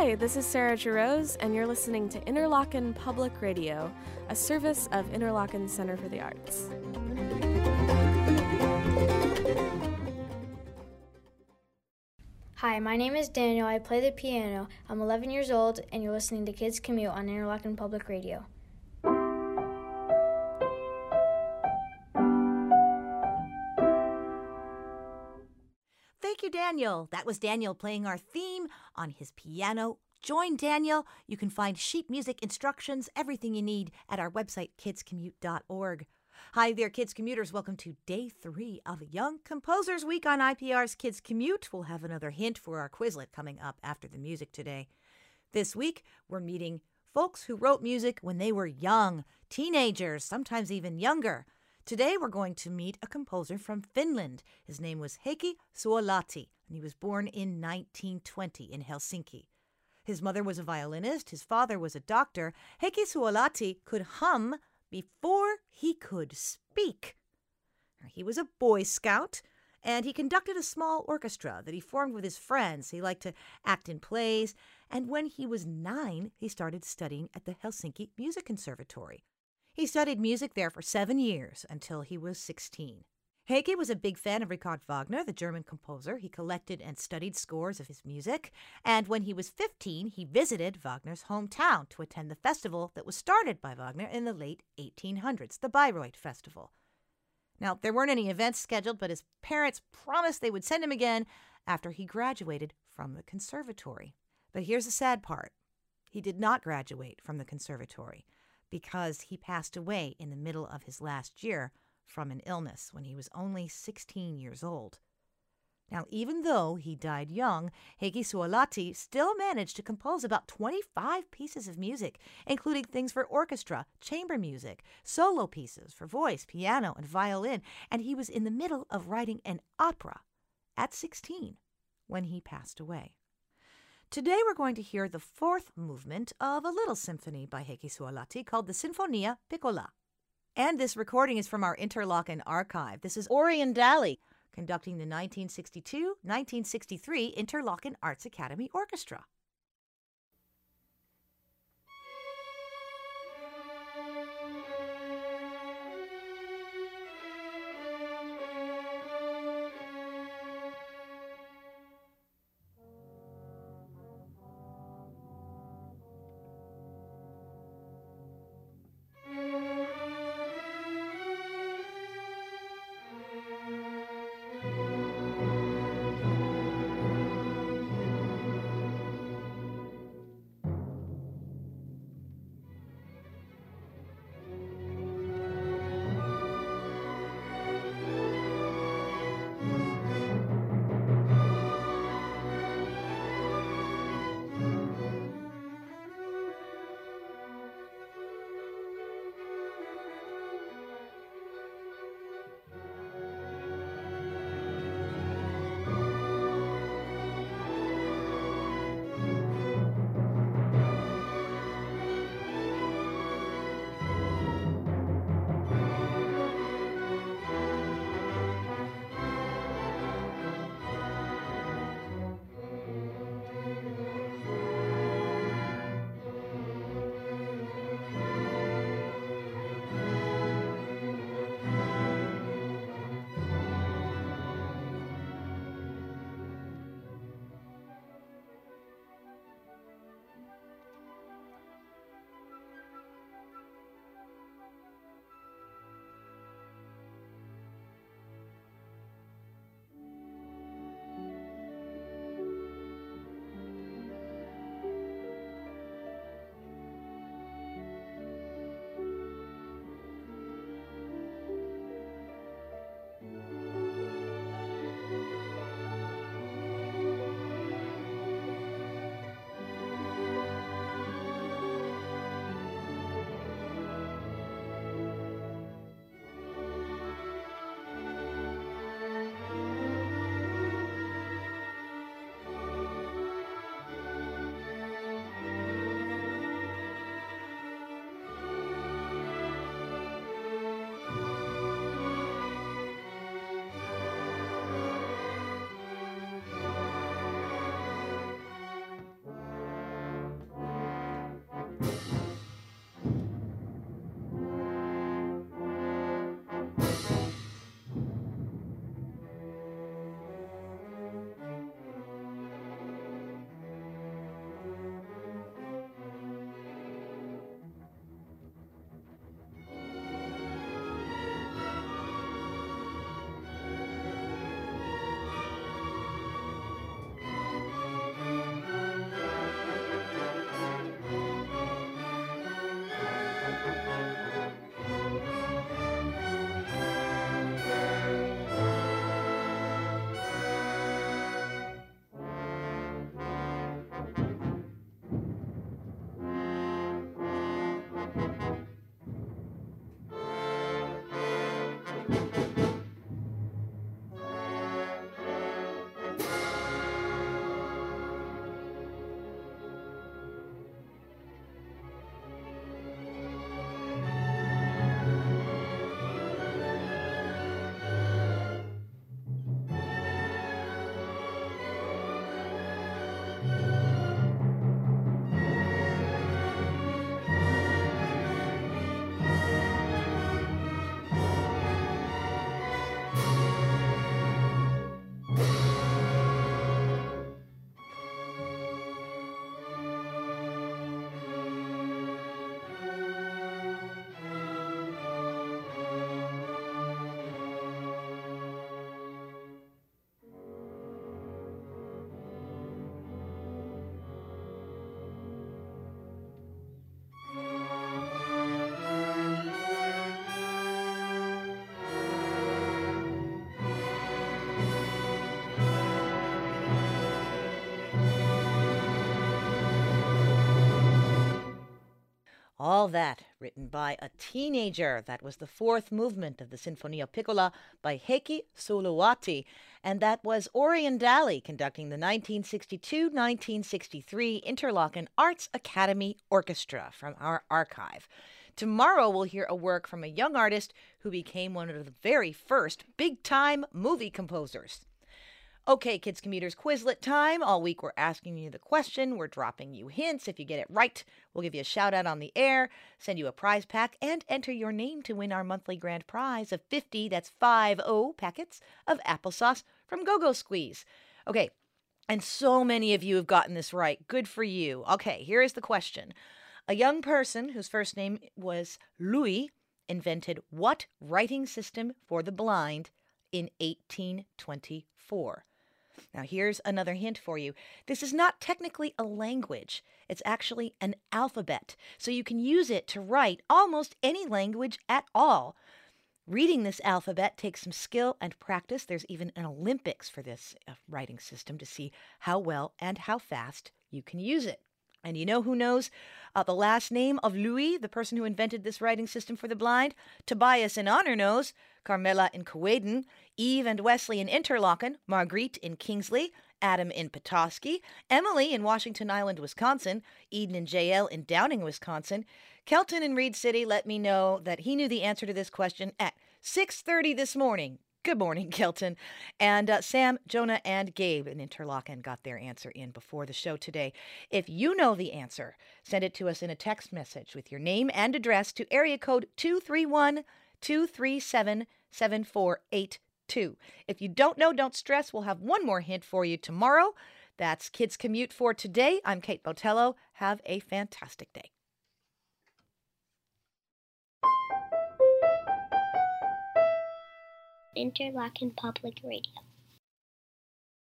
Hi, this is Sarah Jarose, and you're listening to Interlochen Public Radio, a service of Interlochen Center for the Arts. Hi, my name is Daniel. I play the piano. I'm 11 years old, and you're listening to Kids Commute on Interlochen Public Radio. Thank you, Daniel. That was Daniel playing our theme on his piano. Join Daniel. You can find sheet music instructions, everything you need at our website, kidscommute.org. Hi there, Kids Commuters. Welcome to Day 3 of Young Composers Week on IPR's Kids Commute. We'll have another hint for our Quizlet coming up after the music today. This week, we're meeting folks who wrote music when they were young, teenagers, sometimes even younger. Today, we're going to meet a composer from Finland. His name was Heikki Suolahti, and he was born in 1920 in Helsinki. His mother was a violinist. His father was a doctor. Heikki Suolahti could hum before he could speak. He was a Boy Scout, and he conducted a small orchestra that he formed with his friends. He liked to act in plays, and when he was 9, he started studying at the Helsinki Music Conservatory. He studied music there for 7 years until he was 16. Heikki was a big fan of Richard Wagner, the German composer. He collected and studied scores of his music, and when he was 15, he visited Wagner's hometown to attend the festival that was started by Wagner in the late 1800s, the Bayreuth Festival. Now, there weren't any events scheduled, but his parents promised they would send him again after he graduated from the conservatory. But here's the sad part. He did not graduate from the conservatory because he passed away in the middle of his last year from an illness when he was only 16 years old. Now, even though he died young, Heikki Suolahti still managed to compose about 25 pieces of music, including things for orchestra, chamber music, solo pieces for voice, piano, and violin, and he was in the middle of writing an opera at 16 when he passed away. Today we're going to hear the fourth movement of a little symphony by Heikki Suolahti called the Sinfonia Piccola. And this recording is from our Interlochen archive. This is Orion Daly conducting the 1962-1963 Interlochen Arts Academy Orchestra. All that written by a teenager. That was the fourth movement of the Sinfonia Piccola by Heikki Sulawati. And that was Orion Daly conducting the 1962-1963 Interlochen Arts Academy Orchestra from our archive. Tomorrow we'll hear a work from a young artist who became one of the very first big-time movie composers. Okay, Kids Commuters, Quizlet time. All week we're asking you the question. We're dropping you hints. If you get it right, we'll give you a shout out on the air, send you a prize pack, and enter your name to win our monthly grand prize of 50, that's 50 packets of applesauce from Go-Go Squeeze. Okay, and so many of you have gotten this right. Good for you. Okay, here is the question. A young person whose first name was Louis invented what writing system for the blind in 1824? Now, here's another hint for you. This is not technically a language. It's actually an alphabet. So you can use it to write almost any language at all. Reading this alphabet takes some skill and practice. There's even an Olympics for this writing system to see how well and how fast you can use it. And you know who knows the last name of Louis, the person who invented this writing system for the blind? Tobias in Honor knows. Carmela in Cowayden, Eve and Wesley in Interlochen, Marguerite in Kingsley, Adam in Petoskey, Emily in Washington Island, Wisconsin, Eden and JL in Downing, Wisconsin. Kelton in Reed City let me know that he knew the answer to this question at 6:30 this morning. Good morning, Kelton. And Sam, Jonah, and Gabe in Interlochen got their answer in before the show today. If you know the answer, send it to us in a text message with your name and address to area code 231-237-7482. If you don't know, don't stress. We'll have one more hint for you tomorrow. That's Kids Commute for today. I'm Kate Botello. Have a fantastic day. Interlochen Public Radio.